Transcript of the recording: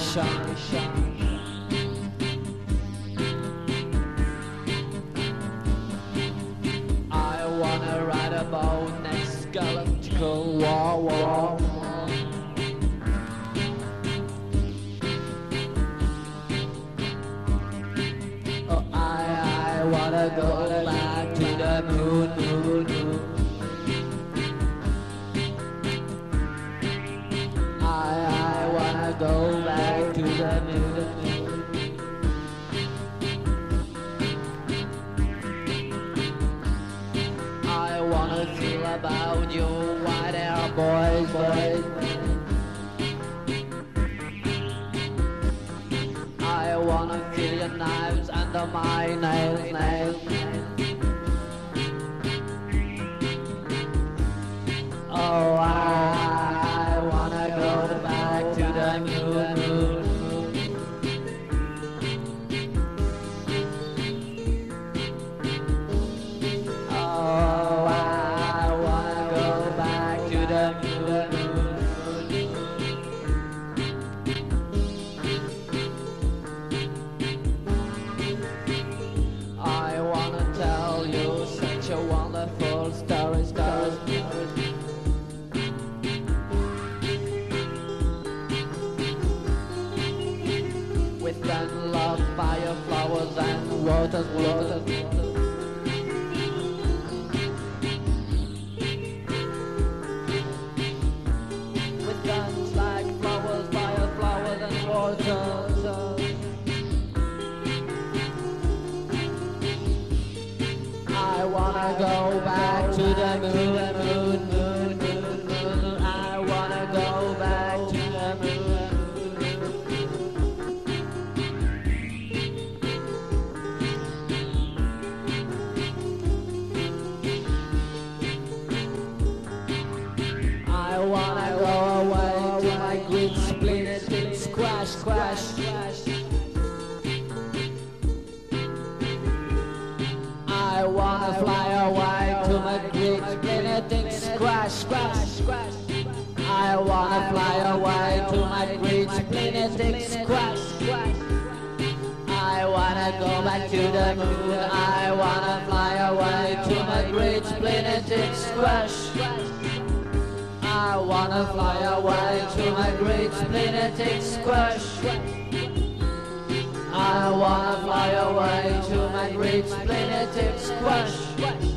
I wanna write about next galactical war. Oh, I wanna go back to the moon. I wanna go back to the moon. I wanna feel about you white hair boys. I wanna feel your knives under my nails. Oh, I wanna go back to the moon. Oh, I wanna go back to the moon. I wanna tell you such a wonderful story. With gun, love, fire, flowers, and water. With guns like flowers, fire, flowers, and water. I wanna go back to the moon. I wanna go back to the moon. I wanna go away to my green split, squash. I wanna fly away to my green split, squash. I wanna fly away to my green split, squash. I wanna go back to the moon. I wanna fly away to my great split, squash. I wanna fly away to my great split, squash. I wanna fly away to my great split, squash.